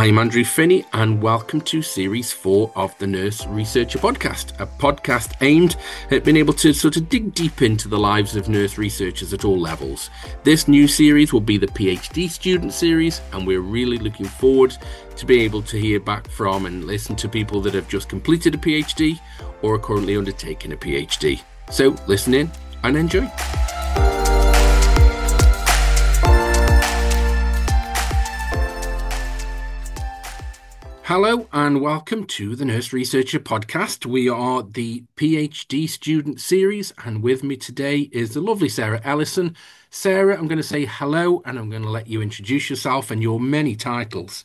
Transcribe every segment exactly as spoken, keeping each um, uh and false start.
I'm Andrew Finney, and welcome to Series four of the Nurse Researcher Podcast, a podcast aimed at being able to sort of dig deep into the lives of nurse researchers at all levels. This new series will be the PhD student series, and we're really looking forward to be able to hear back from and listen to people that have just completed a PhD or are currently undertaking a PhD. So listen in and enjoy. Hello and welcome to the Nurse Researcher Podcast. We are the PhD student series, and with me today is the lovely Sarah Ellison. Sarah, I'm going to say hello and I'm going to let you introduce yourself and your many titles.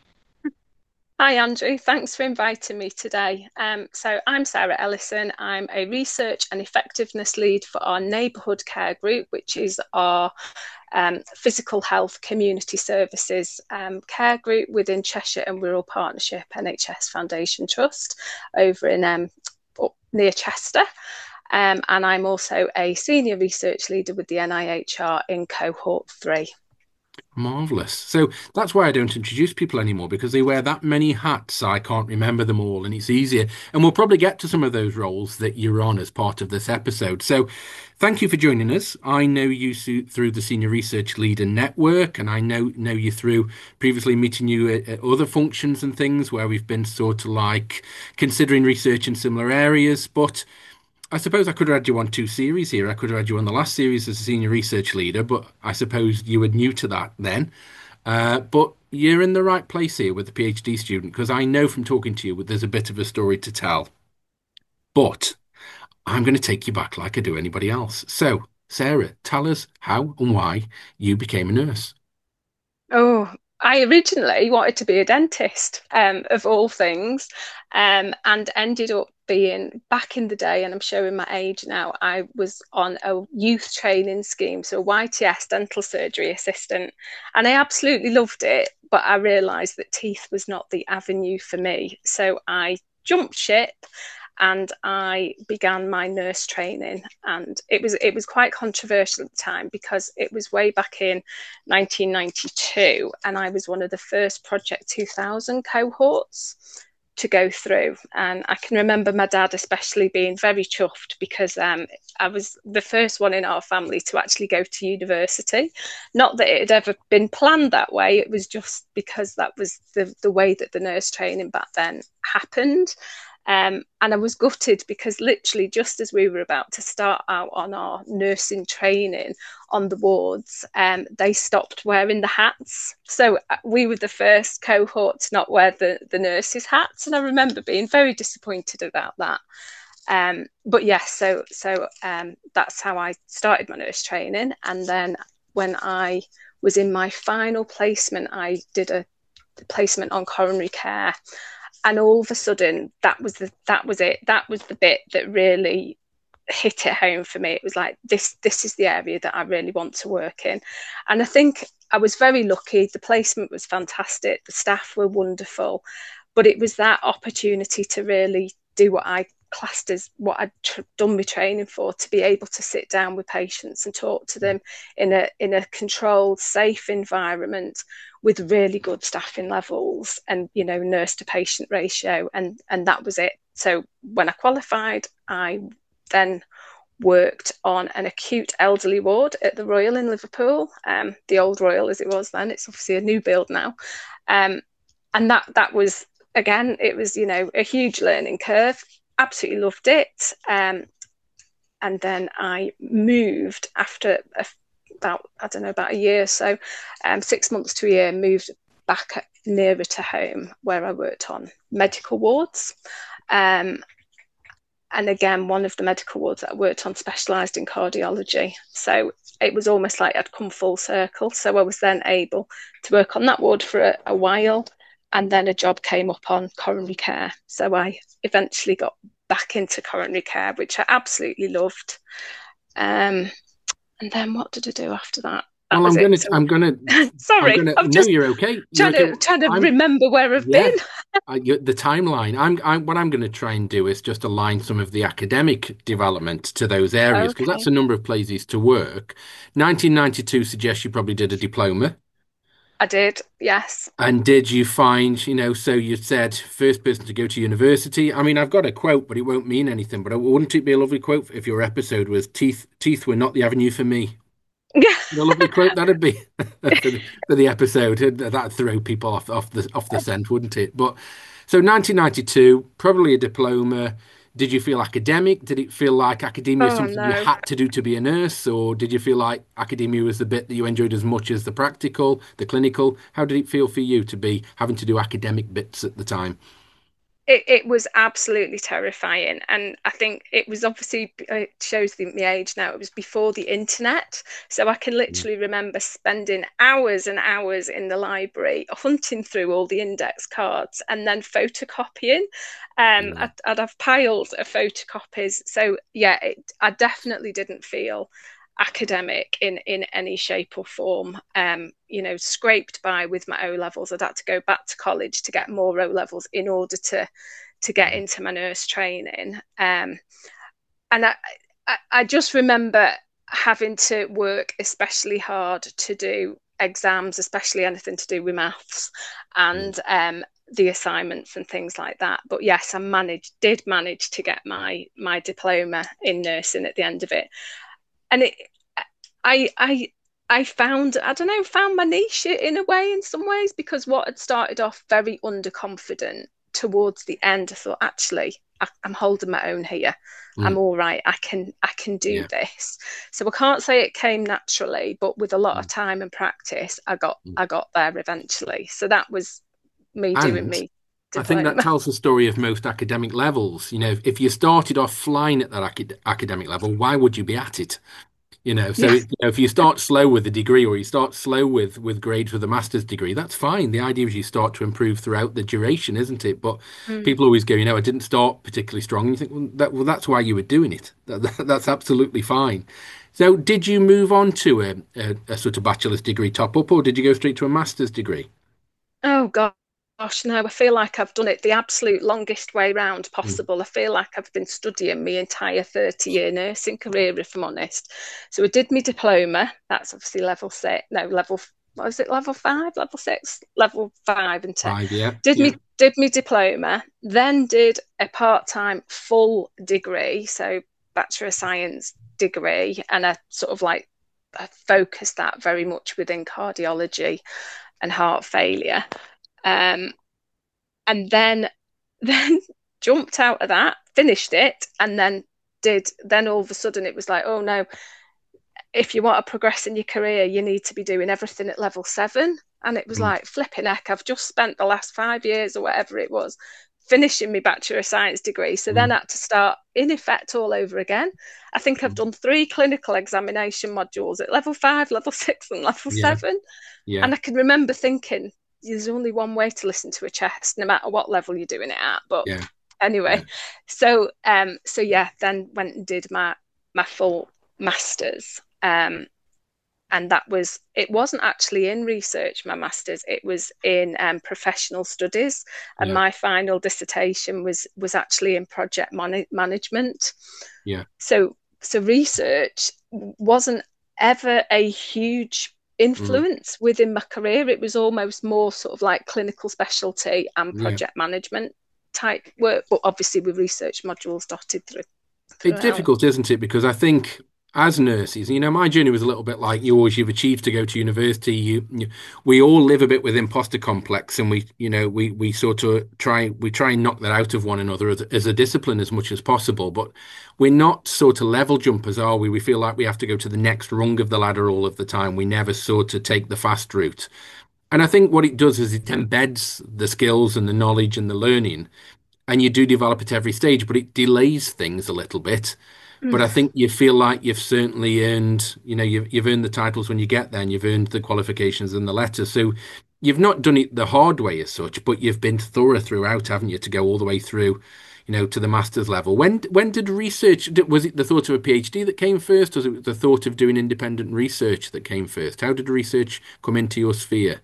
Hi Andrew, thanks for inviting me today. Um, so I'm Sarah Ellison. I'm a research and effectiveness lead for our neighbourhood care group, which is our um, physical health community services um, care group within Cheshire and Wirral Partnership N H S Foundation Trust over in um, up near Chester. Um, and I'm also a senior research leader with the N I H R in cohort three. Marvellous. So that's why I don't introduce people anymore, because they wear that many hats, I can't remember them all, and it's easier. And we'll probably get to some of those roles that you're on as part of this episode. So thank you for joining us. I know you through the Senior Research Leader Network, and I know, know you through previously meeting you at, at other functions and things where we've been sort of like considering research in similar areas. But I suppose I could have had you on two series here. I could have had you on the last series as a senior research leader, but I suppose you were new to that then. Uh, but you're in the right place here with the PhD student, because I know from talking to you that there's a bit of a story to tell. But I'm going to take you back like I do anybody else. So, Sarah, tell us how and why you became a nurse. Oh, I originally wanted to be a dentist, um, of all things, um, and ended up being, back in the day, and I'm showing my age now, I was on a youth training scheme, so Y T S, dental surgery assistant, and I absolutely loved it, but I realised that teeth was not the avenue for me, so I jumped ship and I began my nurse training. And it was it was quite controversial at the time, because it was way back in nineteen ninety-two, and I was one of the first Project two thousand cohorts to go through. And I can remember my dad especially being very chuffed, because um, I was the first one in our family to actually go to university. Not that it had ever been planned that way, it was just because that was the, the way that the nurse training back then happened. Um, and I was gutted, because literally just as we were about to start out on our nursing training on the wards, um, they stopped wearing the hats. So we were the first cohort to not wear the, the nurses' hats. And I remember being very disappointed about that. Um, but yes, so so um, that's how I started my nurse training. And then when I was in my final placement, I did a placement on coronary care. And all of a sudden, that was the that was it. That was the bit that really hit it home for me. It was like, this this is the area that I really want to work in. And I think I was very lucky. The placement was fantastic. The staff were wonderful. But it was that opportunity to really do what I classed as what I'd tr- done my training for, to be able to sit down with patients and talk to them in a in a controlled, safe environment with really good staffing levels and, you know, nurse to patient ratio. And, and that was it. So when I qualified, I then worked on an acute elderly ward at the Royal in Liverpool, um, the old Royal as it was then. It's obviously a new build now. Um, and that that was, again, it was, you know, a huge learning curve. Absolutely loved it. Um, and then I moved after a about, I don't know, about a year or so, um, six months to a year, moved back nearer to home, where I worked on medical wards. Um, and again, one of the medical wards that I worked on specialised in cardiology. So it was almost like I'd come full circle. So I was then able to work on that ward for a, a while. And then a job came up on coronary care. So I eventually got back into coronary care, which I absolutely loved. Um, And then what did I do after that? That well, I'm going to. So, I'm going to. Sorry, I'm gonna, I'm no, just you're okay. You're trying okay. to trying to I'm, remember where I've yeah, been. I, the timeline. I'm. I, what I'm going to try and do is just align some of the academic development to those areas, because Okay. that's a number of places to work. nineteen ninety-two suggests you probably did a diploma. I did, yes. And did you find, you know, so you said first person to go to university. I mean, I've got a quote, but it won't mean anything. But wouldn't it be a lovely quote if your episode was teeth, teeth were not the avenue for me? A lovely quote that'd be for the, for the episode. That'd throw people off off the off the scent, wouldn't it? But so nineteen ninety-two, probably a diploma. Did you feel academic? Did it feel like academia was Oh something you no. had to do to be a nurse, or did you feel like academia was the bit that you enjoyed as much as the practical, the clinical? How did it feel for you to be having to do academic bits at the time? It, it was absolutely terrifying. And I think it was obviously, it shows the, the age now, it was before the internet. So I can Mm, literally remember spending hours and hours in the library hunting through all the index cards and then photocopying. Um, yeah. I'd, I'd have piles of photocopies. So yeah, it, I definitely didn't feel academic in in any shape or form. Um, you know, scraped by with my O levels. I'd had to go back to college to get more O levels in order to to get Mm, into my nurse training. Um, and I, I I just remember having to work especially hard to do exams, especially anything to do with maths yeah. and um the assignments and things like that. But yes, I managed did manage to get my my diploma in nursing at the end of it. And it I I I found I don't know found my niche in a way in some ways because what had started off very underconfident towards the end I thought actually I, I'm holding my own here. I'm Mm, all right. I can I can do yeah. this. So I can't say it came naturally, but with a lot of Mm, time and practice, I got mm. I got there eventually. So that was me doing And me I think that diploma. tells the story of most academic levels. You know, if, if you started off flying at that acad academic level, why would you be at it? You know, so Yeah. it, you know, if you start slow with a degree or you start slow with with grades with a master's degree, that's fine. The idea is you start to improve throughout the duration, isn't it? But Mm. people always go, you know, I didn't start particularly strong. And you think, well, that, well, that's why you were doing it. That, that- that's absolutely fine. So, did you move on to a, a, a sort of bachelor's degree top up, or did you go straight to a master's degree? Oh gosh, no, I feel like I've done it the absolute longest way round Mm, possible. I feel like I've been studying my entire thirty year nursing career, if I'm honest. So I did my diploma, that's obviously level six, no, level, what was it, level five, level six, level five and ten. five, yeah, Did yeah, me did my diploma, then did a part-time full degree, so Bachelor of Science degree, and I sort of like I focused that very much within cardiology and heart failure. Um, and then then jumped out of that, finished it, and then did. Then all of a sudden it was like, oh no, if you want to progress in your career, you need to be doing everything at level seven. And it was mm, like flipping heck. I've just spent the last five years or whatever it was finishing my Bachelor of Science degree. So then mm, I had to start in effect all over again. I think I've mm. done three clinical examination modules at level five, level six, and level Yeah, seven. yeah, And I can remember thinking, there's only one way to listen to a chest, no matter what level you're doing it at. But yeah, yeah, anyway, so um, so yeah, then went and did my my full masters. Um, and that was it wasn't actually in research, my masters, it was in um, professional studies, and yeah, my final dissertation was was actually in project man- management. yeah. So so research wasn't ever a huge Mm, influence within my career. It was almost more sort of like clinical specialty and yeah. project management type work, but obviously with research modules dotted through It's throughout. difficult, isn't it? Because I think as nurses, you know, my journey was a little bit like yours. You've achieved to go to university. You, you, we all live a bit with imposter complex, and we, you know, we we sort of try we try and knock that out of one another as, as a discipline as much as possible. But we're not sort of level jumpers, are we? We feel like we have to go to the next rung of the ladder all of the time. We never sort of take the fast route. And I think what it does is it embeds the skills and the knowledge and the learning, and you do develop at every stage, but it delays things a little bit. But Mm. I think you feel like you've certainly earned, you know, you've you've earned the titles when you get there, and you've earned the qualifications and the letters. So you've not done it the hard way as such, but you've been thorough throughout, haven't you, to go all the way through, you know, to the master's level. When when did research, was it the thought of a PhD that came first, or was it the thought of doing independent research that came first? How did research come into your sphere?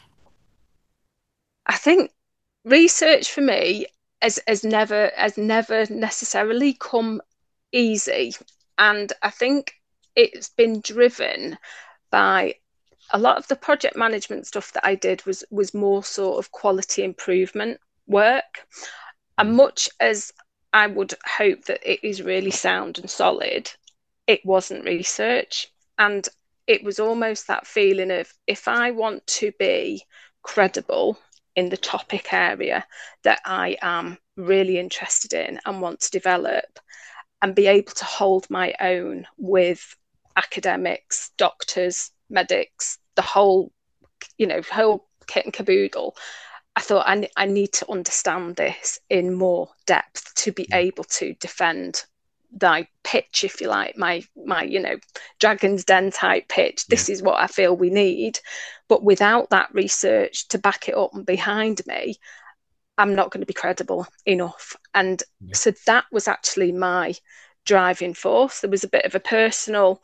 I think research for me has, has never has never necessarily come easy, and I think it's been driven by a lot of the project management stuff that I did was was more sort of quality improvement work. And Mm. much as I would hope that it is really sound and solid, it wasn't research. And it was almost that feeling of, if I want to be credible in the topic area that I am really interested in and want to develop, and be able to hold my own with academics, doctors, medics, the whole, you know, whole kit and caboodle. I thought I, I need to understand this in more depth to be Mm. able to defend thy pitch, if you like, my my you know Dragon's Den type pitch. Yeah. This is what I feel we need, but without that research to back it up and behind me, I'm not going to be credible enough. And Yeah. so that was actually my driving force. There was a bit of a personal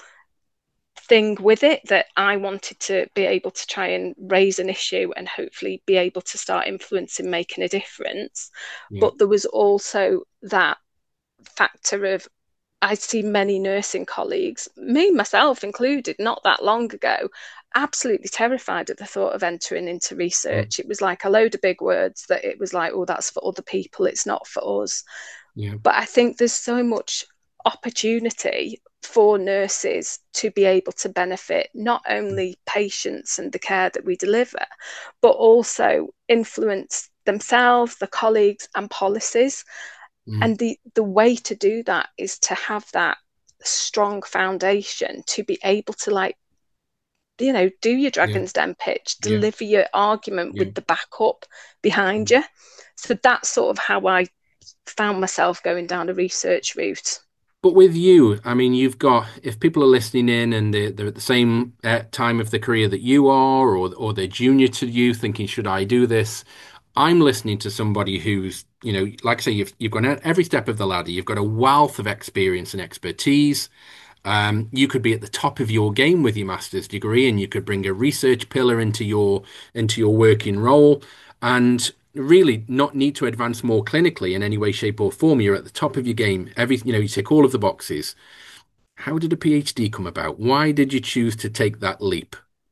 thing with it, that I wanted to be able to try and raise an issue and hopefully be able to start influencing, making a difference. Yeah. But there was also that factor of, I see many nursing colleagues, me myself included, not that long ago, absolutely terrified at the thought of entering into Mm. research. It was like a load of big words that it was like, oh, that's for other people, it's not for us. Yeah. But I think there's so much opportunity for nurses to be able to benefit not only patients and the care that we deliver, but also influence themselves, the colleagues, and policies. Mm. And the the way to do that is to have that strong foundation to be able to, like, you know, do your Yeah. Dragon's Den pitch, Yeah. deliver your argument Yeah. with the backup behind you. So that's sort of how I found myself going down a research route. But with you, I mean, you've got, if people are listening in and they're, they're at the same uh, time of the career that you are, or or they're junior to you, thinking, should I do this? I'm listening to somebody who's, you know, like I say, you've you've gone at every step of the ladder. You've got a wealth of experience and expertise. Um, you could be at the top of your game with your master's degree, and you could bring a research pillar into your into your working role, and really not need to advance more clinically in any way, shape, or form. You're at the top of your game. Every, you know, you tick all of the boxes. How did a PhD come about? Why did you choose to take that leap?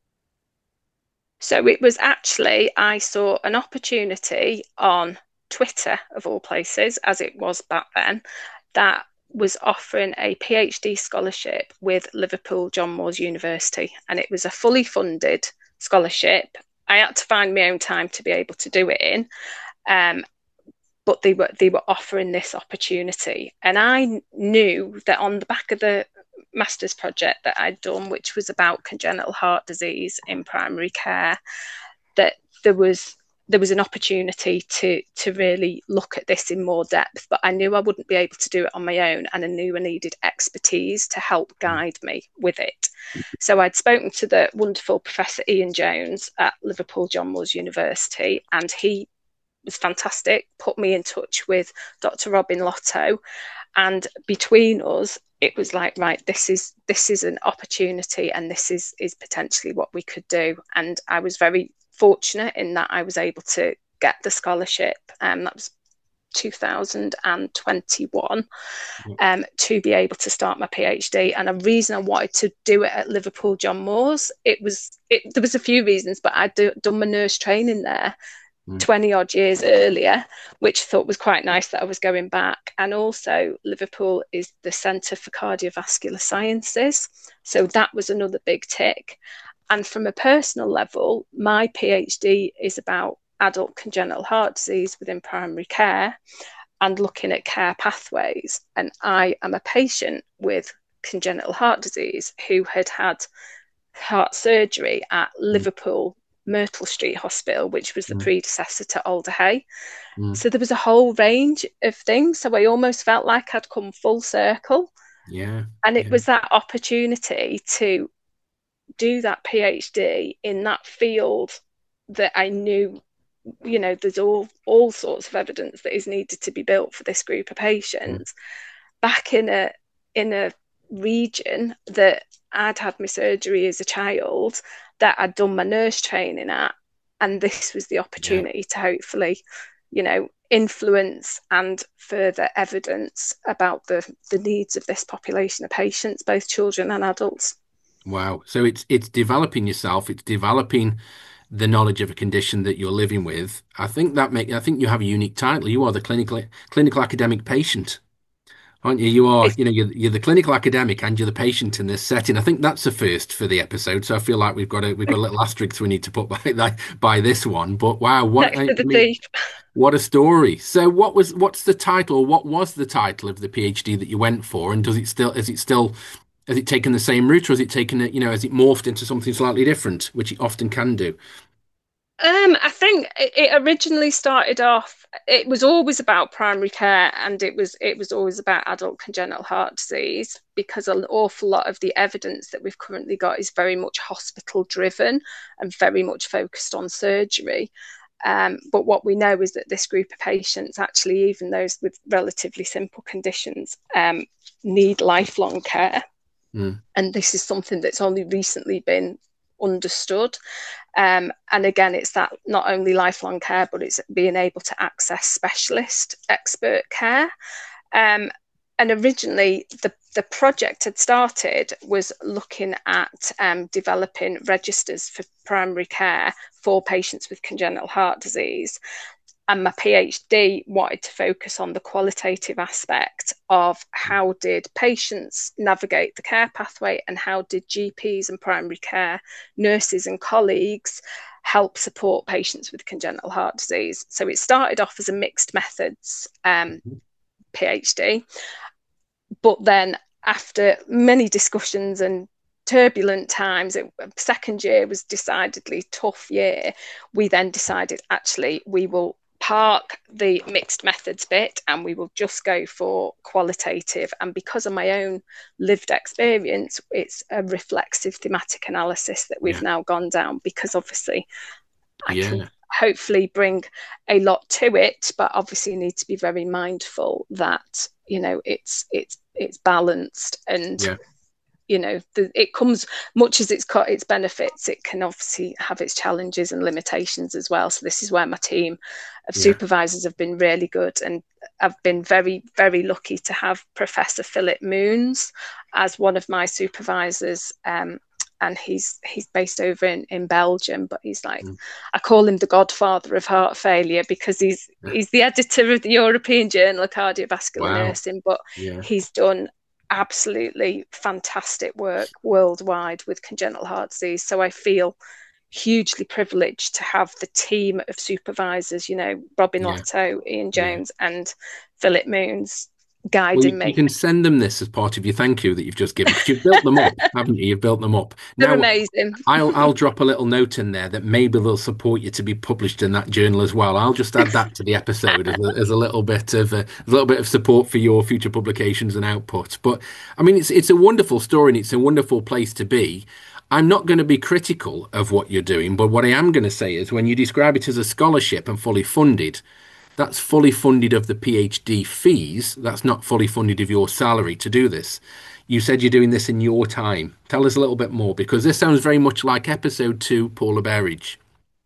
So it was actually, I saw an opportunity on Twitter, of all places, as it was back then, that was offering a PhD scholarship with Liverpool John Moores University. And it was a fully funded scholarship. I had to find my own time to be able to do it in. Um, but they were they were offering this opportunity, and I knew that on the back of the master's project that I'd done, which was about congenital heart disease in primary care, that there was there was an opportunity to to really look at this in more depth. But I knew I wouldn't be able to do it on my own, and I knew I needed expertise to help guide me with it. So I'd spoken to the wonderful Professor Ian Jones at Liverpool John Moores University, and he was fantastic, put me in touch with Doctor Robin Lotto, and between us it was like, right, this is this is an opportunity, and this is is potentially what we could do. And I was very fortunate in that I was able to get the scholarship, and um, that was two thousand twenty-one, Yeah. um, to be able to start my PhD. And a reason I wanted to do it at Liverpool John Moores, it was it, there was a few reasons, but I'd do, done my nurse training there Mm. twenty odd years earlier, which I thought was quite nice that I was going back. And also, Liverpool is the Centre for Cardiovascular Sciences. So that was another big tick. And from a personal level, my PhD is about adult congenital heart disease within primary care and looking at care pathways. And I am a patient with congenital heart disease who had had heart surgery at Mm. Liverpool Myrtle Street Hospital, which was the Mm. predecessor to Alder Hey. Mm. So there was a whole range of things. So I almost felt like I'd come full circle. Yeah. And it Yeah. was that opportunity to do that PhD in that field that I knew, you know, there's all all sorts of evidence that is needed to be built for this group of Mm. patients, back in a in a region that I'd had my surgery as a child, that I'd done my nurse training at, and this was the Yeah. opportunity to hopefully, you know, influence and further evidence about the the needs of this population of patients, both children and adults. Wow. So it's it's developing yourself, it's developing the knowledge of a condition that you're living with. I think that make I think you have a unique title. You are the clinical clinical academic patient, aren't you? You are, It's you know, you're, you're the clinical academic and you're the patient in this setting. I think that's a first for the episode. So I feel like we've got a we've got a little asterisk we need to put by that by this one. But wow, what next I, to I the mean, thief. what a story. So what was what's the title? What was the title of the PhD that you went for? And does it still is it still has it taken the same route, or has it taken it, you know, has it morphed into something slightly different, which it often can do? Um, I think it, it originally started off, it was always about primary care and it was it was always about adult congenital heart disease because an awful lot of the evidence that we've currently got is very much hospital driven and very much focused on surgery. Um, but what we know is that this group of patients, actually, even those with relatively simple conditions, um, need lifelong care. Mm, And this is something that's only recently been understood. Um, and again, it's that not only lifelong care, but it's being able to access specialist expert care. Um, and originally, the, the project had started was looking at um, developing registers for primary care for patients with congenital heart disease. And my PhD wanted to focus on the qualitative aspect of how did patients navigate the care pathway and how did G Ps and primary care nurses and colleagues help support patients with congenital heart disease. So it started off as a mixed methods um, PhD, but then after many discussions and turbulent times, it, second year was decidedly tough year. We then decided actually we will park the mixed methods bit and we will just go for qualitative. And because of my own lived experience, it's a reflexive thematic analysis that we've yeah, now gone down because obviously I can yeah, hopefully bring a lot to it, but obviously need to be very mindful that, you know, it's it's it's balanced and yeah, you know the, it comes much as it's got its benefits, it can obviously have its challenges and limitations as well. So this is where my team of yeah. supervisors have been really good, and I've been very very lucky to have Professor Philip Moons as one of my supervisors. Um, and he's he's based over in, in Belgium, but he's like, Mm, I call him the godfather of heart failure because he's yeah. he's the editor of the European Journal of Cardiovascular Wow. Nursing, but Yeah, he's done absolutely fantastic work worldwide with congenital heart disease. So I feel hugely privileged to have the team of supervisors, you know, Robin yeah, Lotto, Ian yeah. Jones, and Philip Moons Well, guiding you, you me. can send them this as part of your thank you that you've just given because you've built them up, haven't you? You've built them up. They're Now, amazing. I'll I'll drop a little note in there that maybe they'll support you to be published in that journal as well. I'll just add that to the episode as a, as a little bit of a, a little bit of support for your future publications and output. But I mean, it's it's a wonderful story and it's a wonderful place to be. I'm not going to be critical of what you're doing, but what I am going to say is when you describe it as a scholarship and fully funded, that's fully funded of the PhD fees. That's not fully funded of your salary to do this. You said you're doing this in your time. Tell us a little bit more because this sounds very much like episode two, Paula Berridge.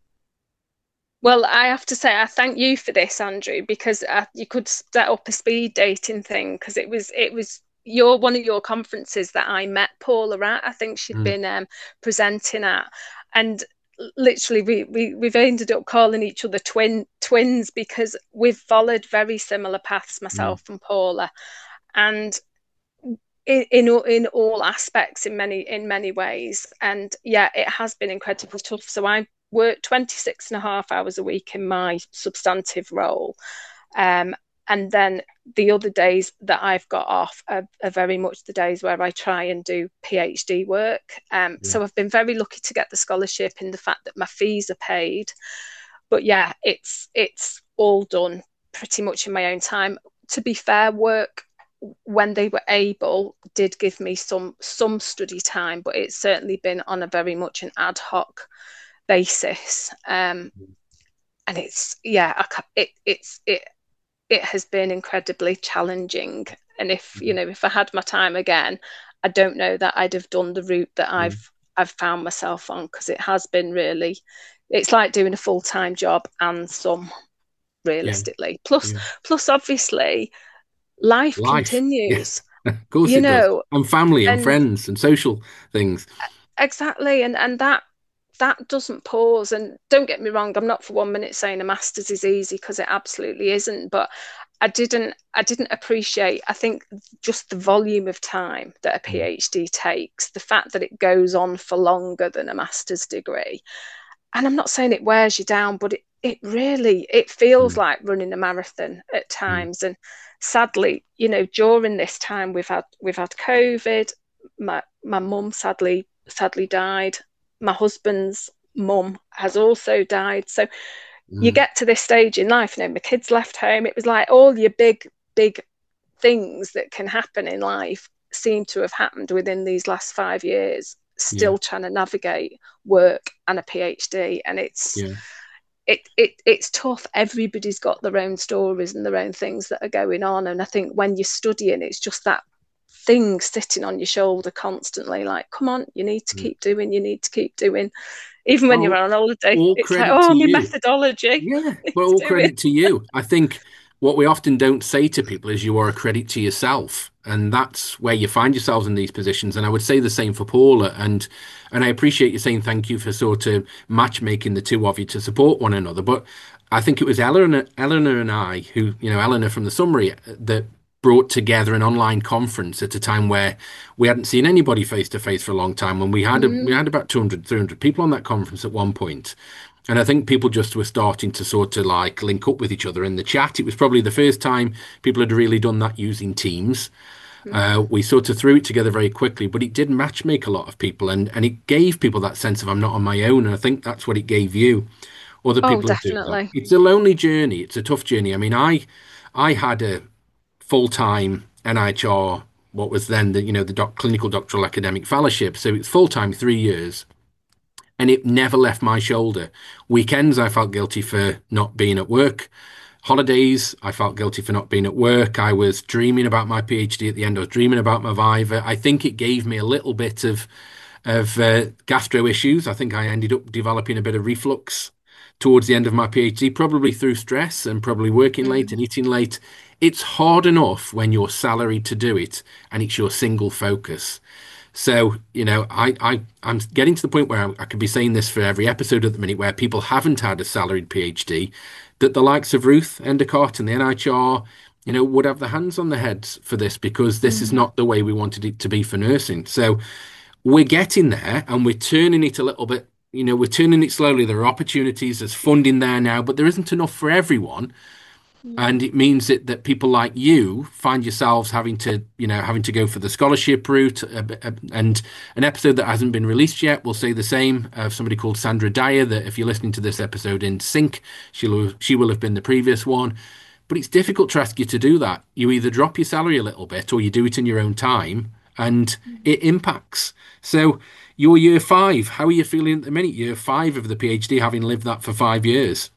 Well, I have to say, I thank you for this, Andrew, because uh, you could set up a speed dating thing because it was it was your one of your conferences that I met Paula at. I think she'd Mm, been um, presenting at, and literally we, we we've ended up calling each other twin twins because we've followed very similar paths, mm, myself and Paula, and in in all, in all aspects, in many in many ways. And yeah, it has been incredibly tough. So I work twenty-six and a half hours a week in my substantive role. Um, and then the other days that I've got off are, are very much the days where I try and do PhD work. Um, yeah, so I've been very lucky to get the scholarship in the fact that my fees are paid. But yeah, it's it's all done pretty much in my own time. To be fair, work when they were able did give me some some study time, but it's certainly been on a very much an ad hoc basis. Um, and it's yeah, I, it it's it it has been incredibly challenging. And if you mm, know, if I had my time again, I don't know that I'd have done the route that yeah, I've I've found myself on because it has been really. It's like doing a full time job and some yeah, realistically. Plus, yeah. plus obviously life Life. Yeah, continues. Of course you it does. know, And family and and friends and social things. exactly, and and that that doesn't pause. And don't get me wrong, I'm not for one minute saying a master's is easy, because it absolutely isn't. But I didn't I didn't appreciate, I think, just the volume of time that a Mm, PhD takes, the fact that it goes on for longer than a master's degree. And I'm not saying it wears you down, but it, it really, it feels mm, like running a marathon at mm, times. And sadly, you know, during this time we've had we've had COVID. My my mum sadly sadly died. My husband's mum has also died. So you mm. get to this stage in life, you know, my kids left home. It was like all your big, big things that can happen in life seem to have happened within these last five years, Yeah, still trying to navigate work and a PhD. And it's yeah. it, it it's tough. Everybody's got their own stories and their own things that are going on. And I think when you're studying, it's just that thing sitting on your shoulder constantly, like, come on, you need to Mm. keep doing, you need to keep doing. Even when you're Well, on holiday, all it's like, credit to oh, my you. methodology Yeah, well, needs all doing. credit to you. I think what we often don't say to people is you are a credit to yourself, and that's where you find yourselves in these positions. And I would say the same for Paula. And and I appreciate you saying thank you for sort of matchmaking the two of you to support one another. But I think it was Eleanor, Eleanor and I who, you know, Eleanor from the summary that brought together an online conference at a time where we hadn't seen anybody face to face for a long time. And we had a, we Mm, had about two hundred, three hundred people on that conference at one point. And I think people just were starting to sort of like link up with each other in the chat. It was probably the first time people had really done that using Teams. mm. Uh, we sort of threw it together very quickly, but it did matchmake a lot of people, and and it gave people that sense of I'm not on my own. And I think that's what it gave you. Other Oh, people are doing that. definitely. It's a lonely journey. It's a tough journey. I mean, I I had a full-time N I H R, what was then the you know the doc, clinical doctoral academic fellowship. So it's full-time three years and it never left my shoulder. Weekends, I felt guilty for not being at work. Holidays, I felt guilty for not being at work. I was dreaming about my PhD at the end. I was dreaming about my Viva. I think it gave me a little bit of of uh, gastro issues. I think I ended up developing a bit of reflux towards the end of my PhD, probably through stress and probably working late and Mm, eating late. It's hard enough when you're salaried to do it and it's your single focus. So, you know, I, I, I'm getting to the point where I, I could be saying this for every episode at the minute where people haven't had a salaried PhD, that the likes of Ruth Endicott and the N I H R, you know, would have their hands on their heads for this because this is mm. not the way we wanted it to be for nursing. So we're getting there and we're turning it a little bit, you know, we're turning it slowly. There are opportunities, there's funding there now, but there isn't enough for everyone. And Mm. it means that, that people like you find yourselves having to, you know, having to go for the scholarship route. Uh, uh, and an episode that hasn't been released yet will say the same of somebody called Sandra Dyer, that if you're listening to this episode in sync, she'll, she will have been the previous one. But it's difficult to ask you to do that. You either drop your salary a little bit or you do it in your own time and it impacts. So your year five, how are you feeling at the minute? Year five of the PhD, having lived that for five years.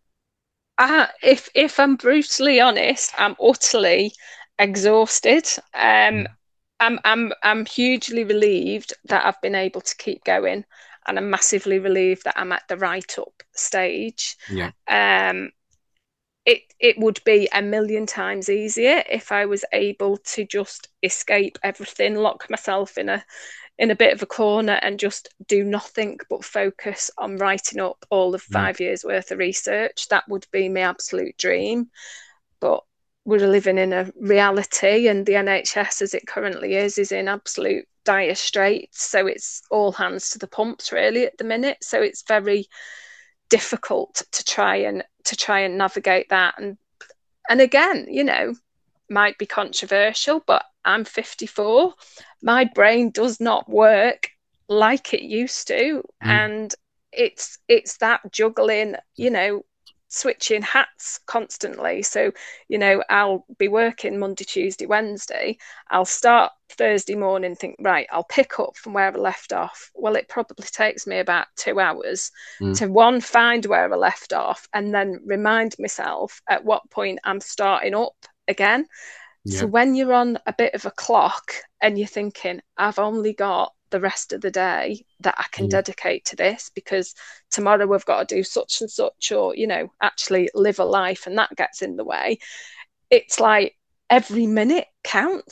Uh, if if I'm brutally honest, I'm utterly exhausted. Um, I'm I'm I'm hugely relieved that I've been able to keep going, and I'm massively relieved that I'm at the write up stage. Yeah. Um, it it would be a million times easier if I was able to just escape everything, lock myself in a in a bit of a corner and just do nothing but focus on writing up all of Yeah. five years worth of research. That would be my absolute dream. But we're living in a reality, and the N H S as it currently is is in absolute dire straits. So it's all hands to the pumps really at the minute. So it's very difficult to try and to try and navigate that. And and again, you know, might be controversial, but I'm fifty-four. My brain does not work like it used to. Mm. And it's it's that juggling, you know, switching hats constantly. So, you know, I'll be working Monday, Tuesday, Wednesday. I'll start Thursday morning, think, right, I'll pick up from where I left off. Well, it probably takes me about two hours Mm. to one, find where I left off, and then remind myself at what point I'm starting up again. So Yeah. when you're on a bit of a clock and you're thinking, I've only got the rest of the day that I can Yeah. dedicate to this because tomorrow we've got to do such and such, or, you know, actually live a life, and that gets in the way. It's like every minute counts.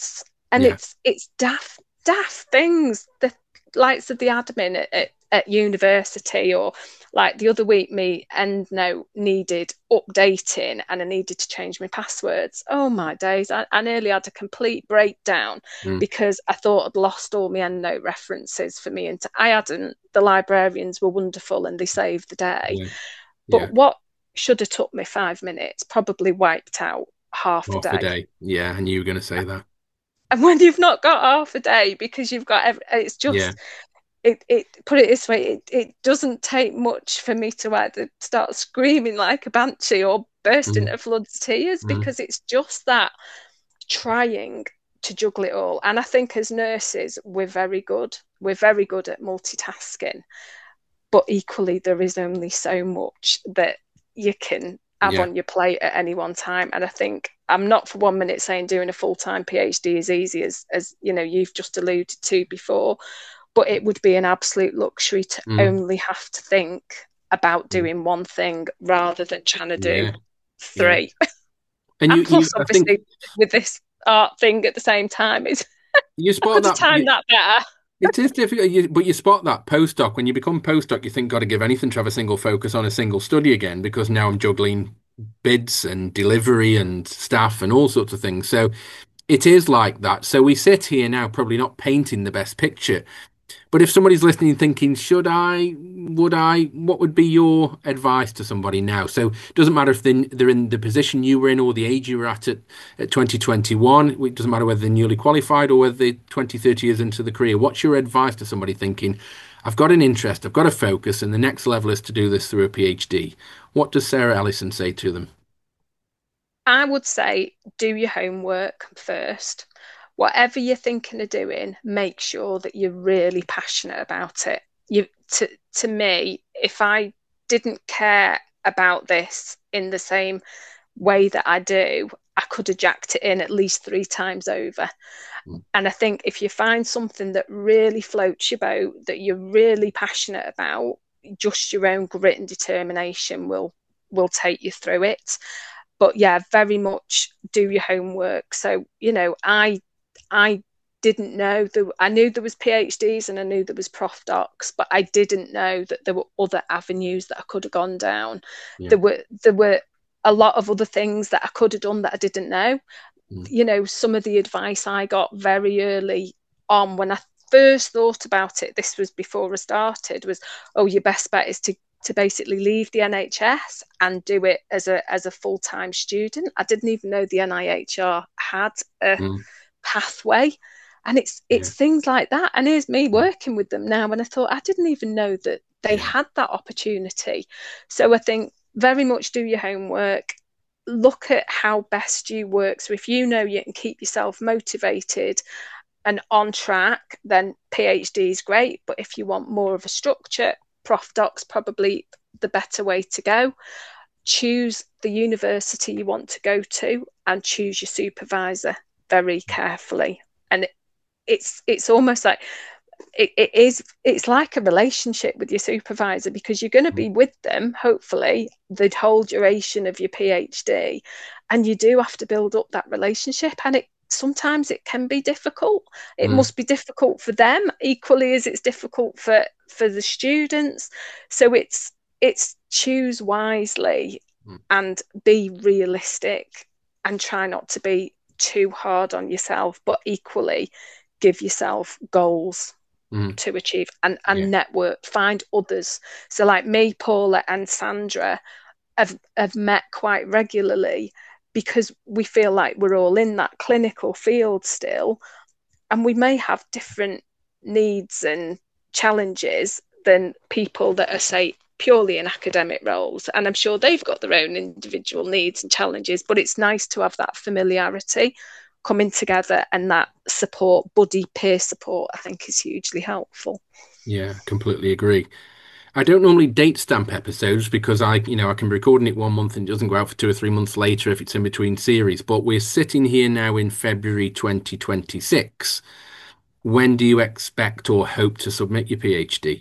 And Yeah. it's it's daft daft things. The likes of the admin at, at, at university, or like the other week, me EndNote needed updating and I needed to change my passwords. Oh my days. I, I nearly had a complete breakdown Mm. because I thought I'd lost all my EndNote references for me. And I hadn't. The librarians were wonderful and they saved the day. Yeah. Yeah. But what should have took me five minutes probably wiped out half a Half a day. day. Yeah. And you were going to say that. And when you've not got half a day because you've got every, it's Yeah. just it, it put it this way, it, it doesn't take much for me to either start screaming like a banshee or burst Mm. into floods of tears, Mm. because it's just that trying to juggle it all. And I think as nurses we're very good we're very good at multitasking, but equally there is only so much that you can have Yeah. on your plate at any one time. And I think I'm not for one minute saying doing a full-time PhD is easy, as as you know you've just alluded to before, but it would be an absolute luxury to Mm. only have to think about Mm. doing one thing rather than trying to do Yeah. Yeah. three. And you, And you, plus, I think obviously, with this art thing at the same time, is you I spot could have that. timed You, that better. it is difficult, you, but you spot that postdoc. When you become postdoc, you think, got to give anything to have a single focus on a single study again, because now I'm juggling bids and delivery and staff and all sorts of things. So it is like that. So we sit here now, probably not painting the best picture. But if somebody's listening thinking, should I, would I, what would be your advice to somebody now? So it doesn't matter if they're, they're in the position you were in or the age you were at, at at twenty twenty-one. It doesn't matter whether they're newly qualified or whether they're twenty, thirty years into the career. What's your advice to somebody thinking, I've got an interest, I've got a focus, and the next level is to do this through a PhD? What does Sarah Ellison say to them? I would say do your homework first. Whatever you're thinking of doing, make sure that you're really passionate about it. You to to me, if I didn't care about this in the same way that I do, I could have jacked it in at least three times over. Mm. And I think if you find something that really floats your boat, that you're really passionate about, just your own grit and determination will will take you through it. But yeah, very much do your homework. So, you know, I I didn't know that I knew there was PhDs and I knew there was prof docs, but I didn't know that there were other avenues that I could have gone down. Yeah. There were there were a lot of other things that I could have done that I didn't know. Mm. You know, some of the advice I got very early on when I first thought about it, this was before I started, was, oh, your best bet is to to basically leave the N H S and do it as a as a full-time student. I didn't even know the N I H R had a Mm. pathway. And it's Yeah. it's things like that. And here's me working with them now. And I thought I didn't even know that they Yeah. had that opportunity. So I think very much do your homework, look at how best you work. So if you know you can keep yourself motivated and on track, then PhD is great. But if you want more of a structure, prof doc's probably the better way to go. Choose the university you want to go to and choose your supervisor very carefully. And it's it's almost like it, it is it's like a relationship with your supervisor, because you're going to Mm. be with them hopefully the whole duration of your PhD, and you do have to build up that relationship. And it sometimes it can be difficult. It Mm. must be difficult for them equally as it's difficult for for the students. So it's it's choose wisely Mm. and be realistic, and try not to be too hard on yourself, but equally give yourself goals Mm. to achieve, and, and Yeah. network, find others. So like me, Paula and Sandra have, have met quite regularly, because we feel like we're all in that clinical field still, and we may have different needs and challenges than people that are, say, purely in academic roles. And I'm sure they've got their own individual needs and challenges, but it's nice to have that familiarity coming together, and that support, buddy peer support, I think is hugely helpful. Yeah, completely agree. I don't normally date stamp episodes because I, you know, I can be recording it one month and it doesn't go out for two or three months later if it's in between series. But we're sitting here now in February twenty twenty-six. When do you expect or hope to submit your PhD?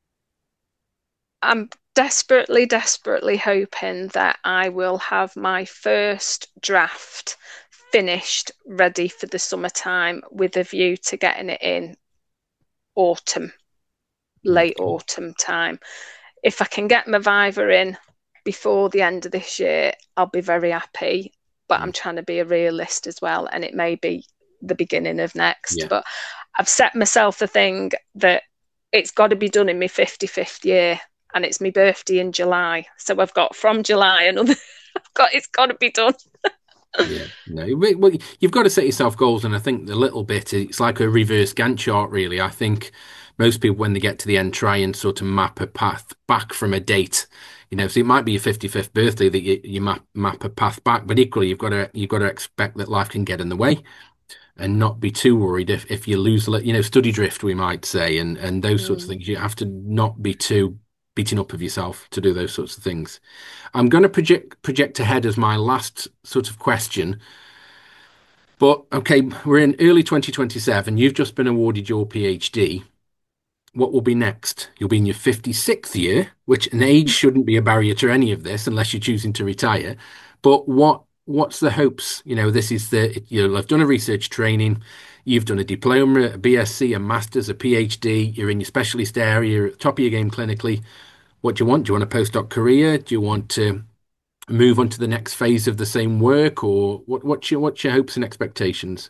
I'm desperately, desperately hoping that I will have my first draft finished, ready for the summertime with a view to getting it in autumn, late Okay. autumn time. If I can get my Viva in before the end of this year, I'll be very happy. But I'm Mm. trying to be a realist as well, and it may be the beginning of next. Yeah. But I've set myself the thing that it's got to be done in my fifty-fifth year, and it's my birthday in July. So I've got from July another. I've got it's got to be done. Yeah, no, well, you've got to set yourself goals, and I think the little bit it's like a reverse Gantt chart, really. I think most people, when they get to the end, try and sort of map a path back from a date. You know, so it might be your fifty-fifth birthday that you, you map map a path back, but equally, you've got to you've got to expect that life can get in the way and not be too worried if if you lose, you know, study drift, we might say, and and those sorts of Mm. things. You have to not be too beating up of yourself to do those sorts of things. I'm going to project project ahead as my last sort of question. But okay, we're in early twenty twenty-seven. You've just been awarded your PhD. What will be next? You'll be in your fifty-sixth year, which an age shouldn't be a barrier to any of this unless you're choosing to retire. But what what's the hopes? You know, this is the you'll have done a research training, you've done a diploma, a B S c, a master's, a PhD, you're in your specialist area, you're at the top of your game clinically. What do you want? Do you want a postdoc career? Do you want to move on to the next phase of the same work, or what, what's your what's your hopes and expectations?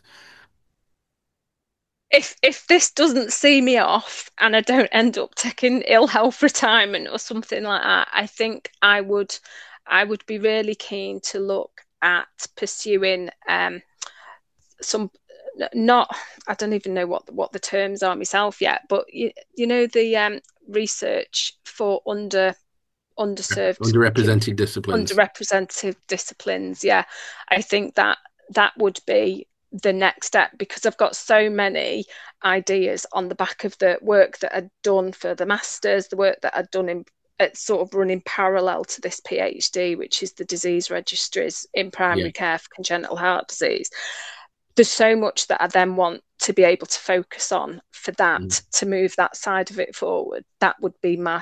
If if this doesn't see me off and I don't end up taking ill health retirement or something like that, I think I would I would be really keen to look at pursuing um, some not I don't even know what what the terms are myself yet, but you, you know the um, research for under underserved Underrepresented disciplines. underrepresented disciplines. Yeah, I think that that would be the next step because I've got so many ideas on the back of the work that I'd done for the masters, the work that I'd done in it's sort of running parallel to this PhD, which is the disease registries in Yeah. primary care for congenital heart disease. There's so much that I then want to be able to focus on for that Mm. to move that side of it forward. That would be my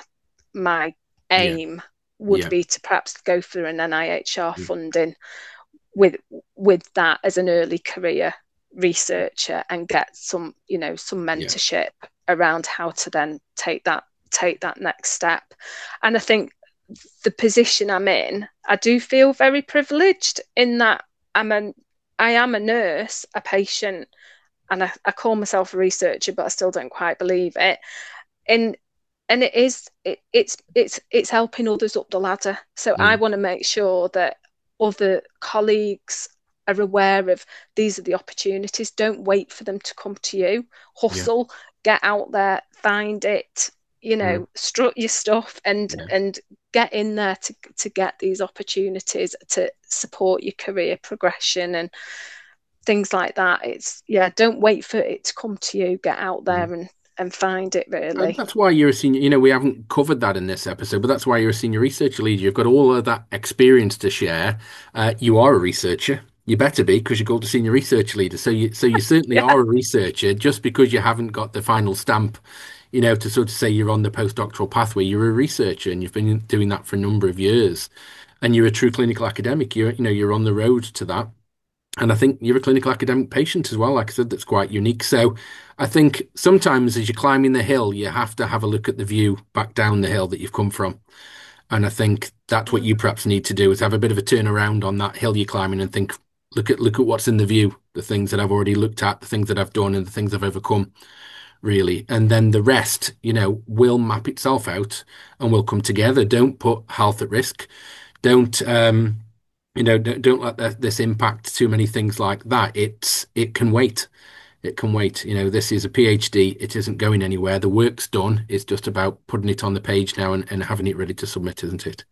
my Yeah. aim would Yeah. be to perhaps go through an N I H R Mm. funding with with that as an early career researcher and get some, you know, some Yeah. mentorship around how to then take that take that next step. And I think the position I'm in, I do feel very privileged in that I'm an I am a nurse, a patient, and I, I call myself a researcher, but I still don't quite believe it. And and it is it, it's it's it's helping others up the ladder. So I Mm. want to make sure that other colleagues are aware of these are the opportunities. Don't wait for them to come to you. Yeah. Hustle, get out there, find it, you Mm. know, strut your stuff and Yeah. and get in there to to get these opportunities to support your career progression and things like that. It's yeah, don't wait for it to come to you. Get out Mm. there and and find it And really. that's why you're a senior, you know, we haven't covered that in this episode, but that's why you're a senior research leader. You've got all of that experience to share. Uh, you are a researcher. You better be because you're called a senior research leader. So you, so you certainly Yeah. are a researcher. Just because you haven't got the final stamp, you know, to sort of say you're on the postdoctoral pathway, you're a researcher, and you've been doing that for a number of years. And you're a true clinical academic. You're, you know, you're on the road to that. And I think you're a clinical academic patient as well. Like I said, that's quite unique. So I think sometimes as you're climbing the hill, you have to have a look at the view back down the hill that you've come from. And I think that's what you perhaps need to do is have a bit of a turnaround on that hill you're climbing and think, look at look at what's in the view, the things that I've already looked at, the things that I've done, and the things I've overcome, really. And then the rest, you know, will map itself out and will come together. Don't put health at risk. Don't um you know, don't, don't let that, this impact too many things like that. It's it can wait. It can wait. You know, this is a PhD. It isn't going anywhere. The work's done. It's just about putting it on the page now and, and having it ready to submit, isn't it?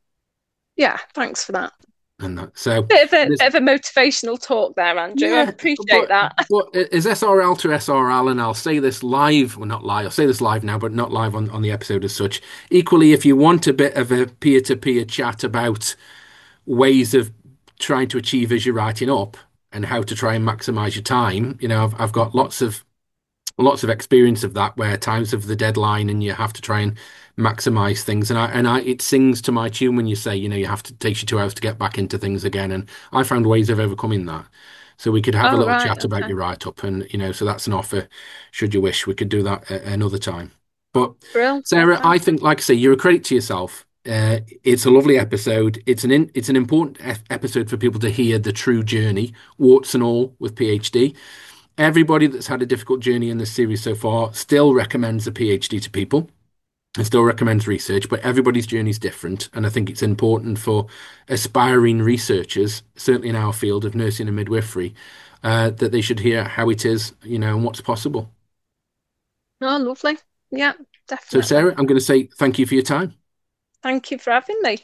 Yeah, thanks for that. And that. So Bit of a there's bit of a motivational talk there, Andrew. I yeah, appreciate but that. but is S R L to S R L, and I'll say this live, well, not live. I'll say this live now, but not live on on the episode as such. Equally, if you want a bit of a peer-to-peer chat about ways of trying to achieve as you're writing up and how to try and maximize your time. You know, I've, I've got lots of lots of experience of that, where times of the deadline and you have to try and maximize things. And I and I it sings to my tune when you say, you know, you have to take you two hours to get back into things again. And I found ways of overcoming that. So we could have a Oh, little right. chat about Okay. your write-up, and you know, so that's an offer. Should you wish, we could do that a- another time. But Brill. Sarah, Okay. I think, like I say, you're a credit to yourself. Uh, it's a lovely episode. It's an in, it's an important ep- episode for people to hear the true journey, warts and all, with PhD. Everybody that's had a difficult journey in this series so far still recommends a PhD to people and still recommends research, but everybody's journey is different. And I think it's important for aspiring researchers, certainly in our field of nursing and midwifery, uh, that they should hear how it is, you know, and what's possible. Oh, lovely. Yeah, So, definitely. Sarah, I'm going to say thank you for your time. Thank you for having me.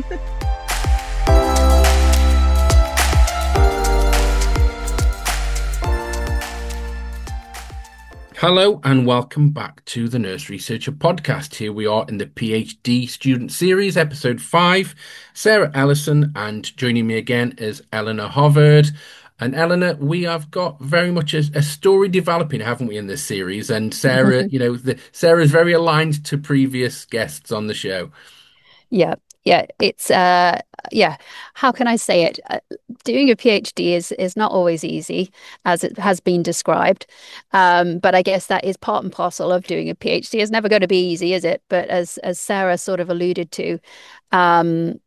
Hello and welcome back to the Nurse Researcher Podcast. Here we are in the PhD student series, episode five. Sarah Ellison, and joining me again is Eleanor Hovard. And Eleanor, we have got very much a, a story developing, haven't we, in this series? And Sarah, you know, the, Sarah is very aligned to previous guests on the show. Yeah, yeah, it's uh yeah, how can I say it? Uh, doing a PhD is is not always easy, as it has been described. Um, but I guess that is part and parcel of doing a PhD. It's never going to be easy, is it? But as as Sarah sort of alluded to, um,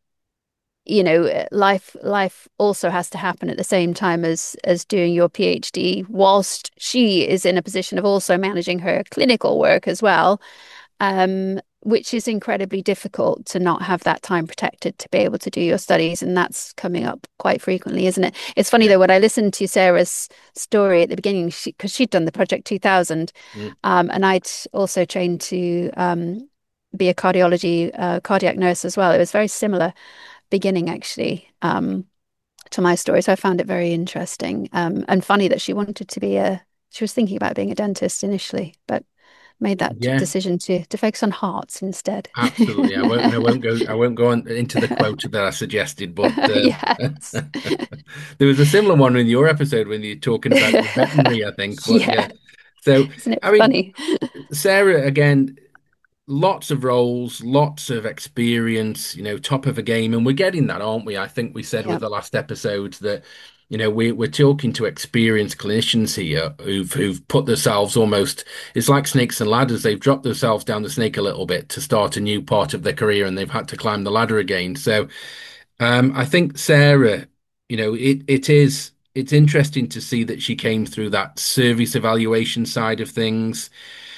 you know, uh, life life also has to happen at the same time as as doing your PhD, whilst she is in a position of also managing her clinical work as well, um, which is incredibly difficult to not have that time protected to be able to do your studies. And that's coming up quite frequently, isn't it? It's funny Yeah. though, when I listened to Sarah's story at the beginning, she, because she'd done the Project two thousand, Mm. um, and I'd also trained to um, be a cardiology, uh, cardiac nurse as well. It was very similar beginning, actually. Um, to my story. So I found it very interesting. Um, and funny that she wanted to be a, she was thinking about being a dentist initially, but made that Yeah. decision to to focus on hearts instead. Absolutely. I won't, and I won't go, I won't go on into the quote that I suggested, but uh, Yes. there was a similar one in your episode when you're talking about your veterinary, I think. But yeah. Yeah. So, Isn't it I mean, funny? Sarah, again, lots of roles, lots of experience, you know, top of the game. And we're getting that, aren't we? I think we said with Yeah. the last episode that, you know, we, we're talking to experienced clinicians here who've who've put themselves almost, it's like snakes and ladders. They've dropped themselves down the snake a little bit to start a new part of their career and they've had to climb the ladder again. So um, I think Sarah, you know, it it is it's interesting to see that she came through that service evaluation side of things.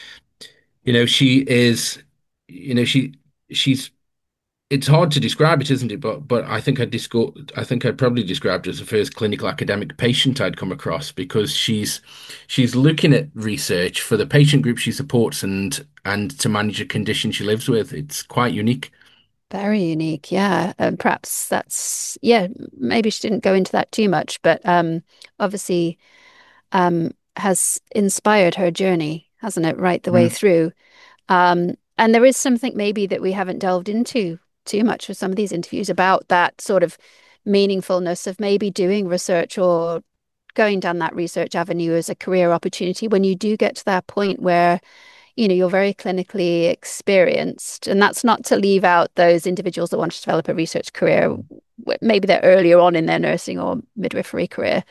You know, she is, you know, she she's it's hard to describe it, isn't it? But but I think I'd disco I think I'd probably described her as the first clinical academic patient I'd come across because she's she's looking at research for the patient group she supports and and to manage a condition she lives with. It's quite unique. Very unique. Yeah. And perhaps that's, yeah, maybe she didn't go into that too much, but um, obviously um, has inspired her journey, hasn't it, right the way Mm. through. Um, and there is something maybe that we haven't delved into too much with some of these interviews about that sort of meaningfulness of maybe doing research or going down that research avenue as a career opportunity when you do get to that point where, you know, you're very clinically experienced. And that's not to leave out those individuals that want to develop a research career. Maybe they're earlier on in their nursing or midwifery career.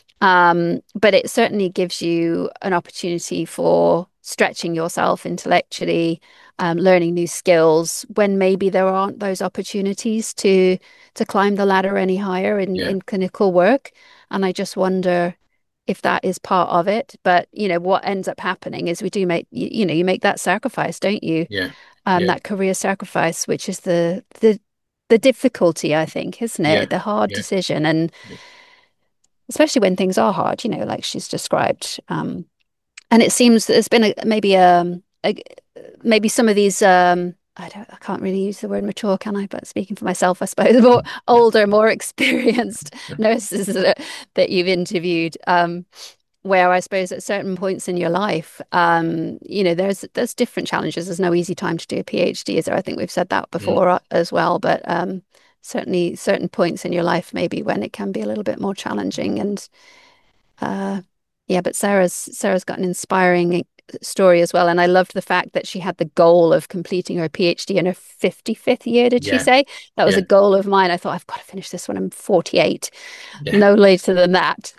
Um, but it certainly gives you an opportunity for stretching yourself intellectually, um, learning new skills when maybe there aren't those opportunities to to climb the ladder any higher in, Yeah, in clinical work. And I just wonder if that is part of it. But you know, what ends up happening is we do make you, you know, you make that sacrifice, don't you? yeah, Um, yeah, that career sacrifice, which is the the the difficulty, I think, isn't yeah, it? The hard yeah, decision. And especially when things are hard, you know, like she's described. Um, and it seems that there's been a, maybe um a, maybe some of these um I don't I can't really use the word mature, can I? But speaking for myself, I suppose more older, more experienced nurses that, that you've interviewed. Um, where I suppose at certain points in your life, um, you know, there's there's different challenges. There's no easy time to do a PhD, is there? I think we've said that mm, before uh, as well, but um, certainly certain points in your life maybe when it can be a little bit more challenging and uh, Yeah, but Sarah's Sarah's got an inspiring story as well, and I loved the fact that she had the goal of completing her PhD in her fifty-fifth year, did she Yeah, say? That was yeah, a goal of mine. I thought I've got to finish this when I'm forty-eight, yeah. no later than that.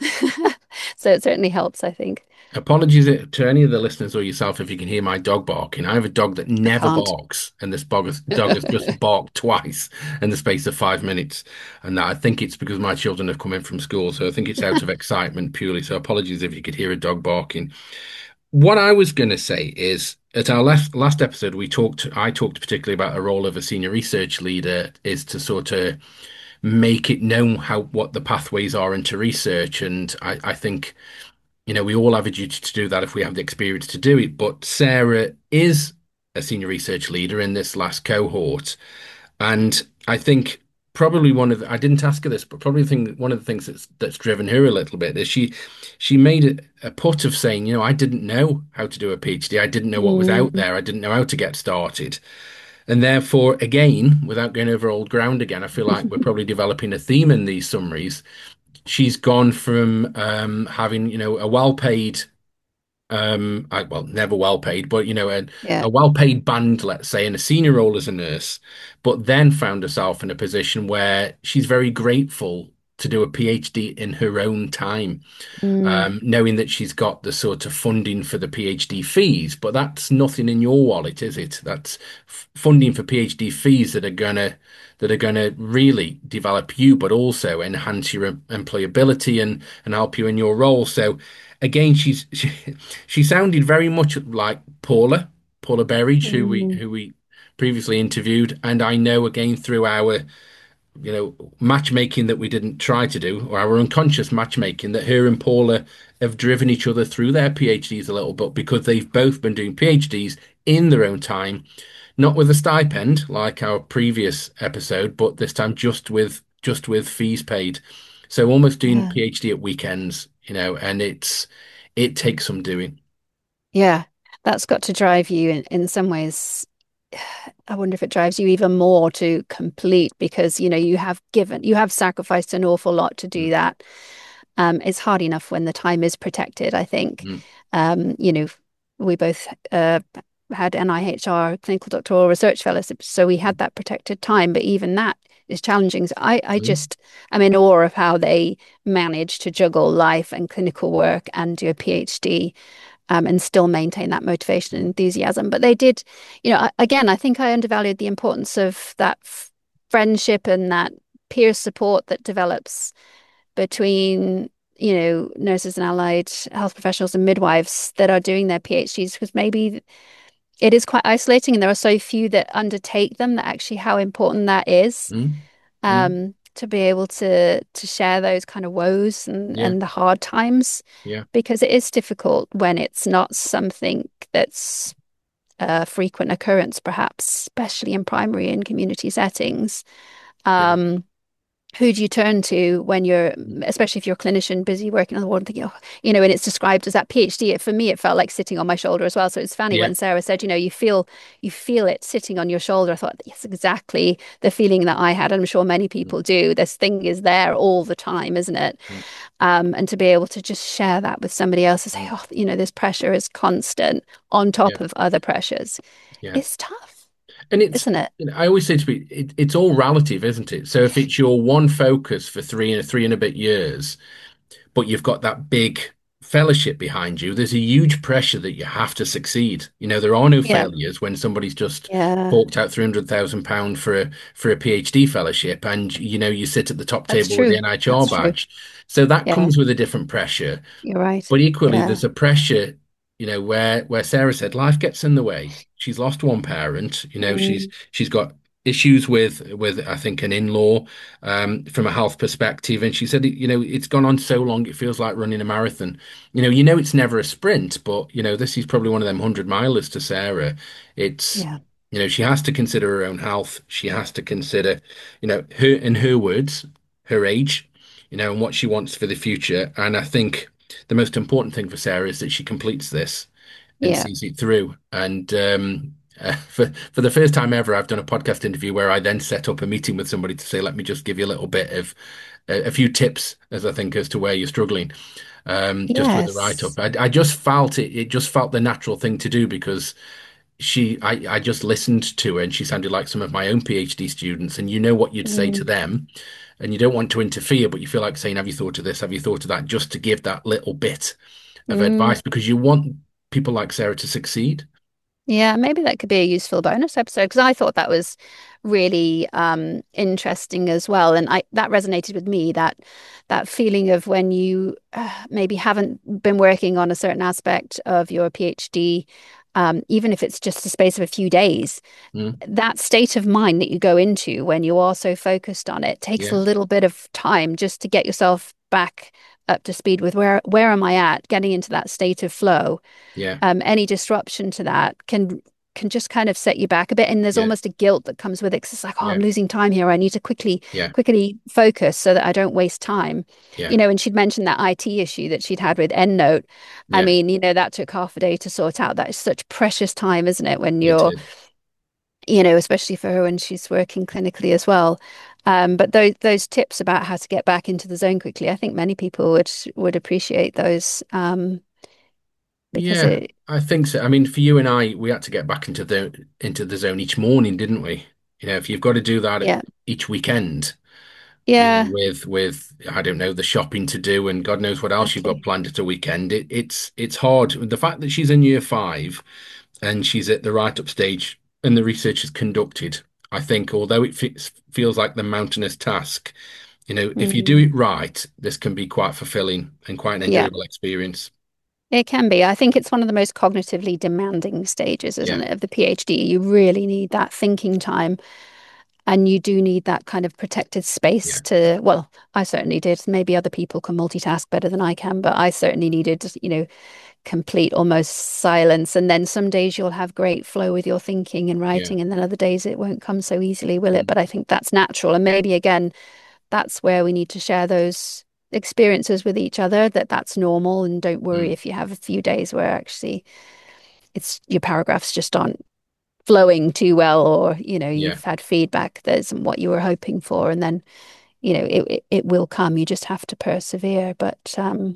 So it certainly helps, I think. Apologies to any of the listeners or yourself if you can hear my dog barking. I have a dog that I never can't. barks, and this dog has, dog has just barked twice in the space of five minutes. And I think it's because my children have come in from school, so I think it's out of excitement purely. So apologies if you could hear a dog barking. What I was going to say is, at our last last episode, we talked. I talked particularly about the role of a senior research leader is to sort of make it known how what the pathways are into research, and I, I think you know, we all have a duty to do that if we have the experience to do it. But Sarah is a senior research leader in this last cohort. And I think probably one of the, I didn't ask her this, but probably the thing, one of the things that's that's driven her a little bit is she she made a, a put of saying, you know, I didn't know how to do a PhD. I didn't know what was out Mm. there. I didn't know how to get started. And therefore, again, without going over old ground again, I feel like we're probably developing a theme in these summaries. She's gone from um, having, you know, a well-paid um I, well never well paid but you know a, Yeah. a well paid band, let's say, in a senior role as a nurse, but then found herself in a position where she's very grateful to do a PhD in her own time, Mm. um, knowing that she's got the sort of funding for the PhD fees, but that's nothing in your wallet, is it? That's f funding for PhD fees that are gonna that are gonna really develop you, but also enhance your em- employability and and help you in your role. So again, she's she, she sounded very much like Paula, Paula Berridge, who we Mm. who we previously interviewed, and I know again through our you know, matchmaking that we didn't try to do, or our unconscious matchmaking, that her and Paula have driven each other through their PhDs a little bit because they've both been doing PhDs in their own time, not with a stipend like our previous episode, but this time just with just with fees paid. So almost doing Yeah. PhD at weekends, you know, and it's it takes some doing. Yeah. That's got to drive you in, in some ways. I wonder if it drives you even more to complete because, you know, you have given, you have sacrificed an awful lot to do Mm, that. Um, it's hard enough when the time is protected, I think. mm, Um, you know, we both uh, had N I H R clinical doctoral research fellowship, so we had that protected time, but even that is challenging. So I, I mm. just am in awe of how they manage to juggle life and clinical work and do a PhD, um, and still maintain that motivation and enthusiasm. But they did, you know, again, I think I undervalued the importance of that f friendship and that peer support that develops between, you know, nurses and allied health professionals and midwives that are doing their PhDs, because maybe it is quite isolating and there are so few that undertake them that actually how important that is, Mm, mm. um, to be able to to share those kind of woes and, Yeah, and the hard times, yeah, because it is difficult when it's not something that's a frequent occurrence, perhaps, especially in primary and community settings. yeah. Um, who do you turn to when you're, especially if you're a clinician busy working on the ward and thinking, oh, you know, and it's described as that PhD. For me, it felt like sitting on my shoulder as well. So it's funny Yeah. when Sarah said, you know, you feel you feel it sitting on your shoulder. I thought, yes, exactly the feeling that I had. I'm sure many Mm, people do. This thing is there all the time, isn't it? mm, Um, and to be able to just share that with somebody else and say, mm. oh, you know, this pressure is constant on Yeah, top of other pressures. yeah. It's tough, And it's, isn't it? you know, I always say to people, it, it's all relative, isn't it? So if it's your one focus for three and three and a bit years, but you've got that big fellowship behind you, there's a huge pressure that you have to succeed. You know, there are no Yeah. failures when somebody's just Yeah, forked out three hundred thousand pounds for a for a PhD fellowship and you know you sit at the top that's table with the true. N H R That's true. badge. So that Yeah, comes with a different pressure. you're right. But equally, Yeah. there's a pressure, you know, where where Sarah said life gets in the way. She's lost one parent, you know, she's Mm, she's got issues with with I think an in-law, um, from a health perspective, and she said, you know, it's gone on so long it feels like running a marathon. You know, you know it's never a sprint, but you know this is probably one of them hundred milers to Sarah. It's yeah. you know she has to consider her own health. She has to consider, you know, her in her words, her age, you know, and what she wants for the future. And I think the most important thing for Sarah is that she completes this and Yeah. sees it through. And um, uh, for for the first time ever, I've done a podcast interview where I then set up a meeting with somebody to say, let me just give you a little bit of a, a few tips as I think as to where you're struggling, um, just with the write up. Yes. I, I just felt it. It just felt the natural thing to do because she, I, I just listened to her and she sounded like some of my own PhD students, and you know what you'd say to Mm, them, and you don't want to interfere, but you feel like saying, have you thought of this? Have you thought of that? Just to give that little bit of mm. advice because you want people like Sarah to succeed. Yeah, maybe that could be a useful bonus episode because I thought that was really um interesting as well. And I that resonated with me, that that feeling of when you uh, maybe haven't been working on a certain aspect of your PhD, um, even if it's just a space of a few days, Mm, that state of mind that you go into when you are so focused on it takes a yeah, little bit of time just to get yourself back up to speed with where where am I at, getting into that state of flow. yeah, Um, any disruption to that can can just kind of set you back a bit, and there's yeah, almost a guilt that comes with it because it's like, oh, I'm yeah, losing time here. I need to quickly yeah, quickly focus so that I don't waste time. yeah, You know, and she'd mentioned that I T issue that she'd had with EndNote. I yeah. mean, you know, that took half a day to sort out. That is such precious time, isn't it, when It you're, is. you know, especially for her when she's working clinically as well. Um, but those those tips about how to get back into the zone quickly, I think many people would would appreciate those, um, because Yeah, it, I think so. I mean, for you and I, we had to get back into the into the zone each morning, didn't we? You know, if you've got to do that yeah, each weekend, you know, yeah, with with I don't know the shopping to do and God knows what else you've got exactly. planned at a weekend, it, it's it's hard. The fact that she's in year five and she's at the write-up stage and the research is conducted, I think, although it fe feels like the mountainous task, you know, if you do Mm, it right, this can be quite fulfilling and quite an yeah, enjoyable experience. it can be. I think it's one of the most cognitively demanding stages, isn't Yeah, it, of the PhD. You really need that thinking time, and you do need that kind of protected space yeah, to, well, I certainly did. Maybe other people can multitask better than I can, but I certainly needed, you know, complete almost silence. And then some days you'll have great flow with your thinking and yeah. writing, and then other days it won't come so easily, will it? Mm, But I think that's natural. And maybe again, that's where we need to share those experiences with each other, that that's normal, and don't worry mm, if you have a few days where actually it's your paragraphs just aren't flowing too well, or you know yeah, you've had feedback that isn't what you were hoping for, and then you know it, it, it will come. You just have to persevere. But um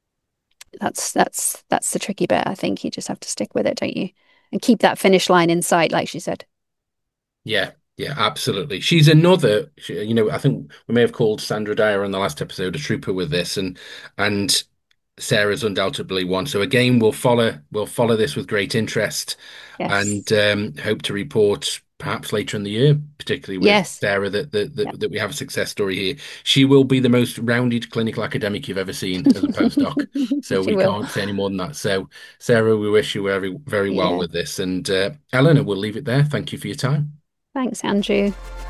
that's that's that's the tricky bit. I think you just have to stick with it, don't you, and keep that finish line in sight, like she said. yeah, yeah, absolutely. She's another, she- you know, I think we may have called Sandra Dyer on the last episode a trooper with this, and and Sarah's undoubtedly one. So again, we'll follow we'll follow this with great interest, and Yes, um, hope to report perhaps later in the year, particularly with yes, Sarah, that that, yeah. that that we have a success story here. She will be the most rounded clinical academic you've ever seen as a postdoc. So She we will. can't say any more than that. So Sarah, we wish you very very well Yeah, with this, and uh, Eleanor, we'll leave it there. Thank you for your time. thanks, Andrew.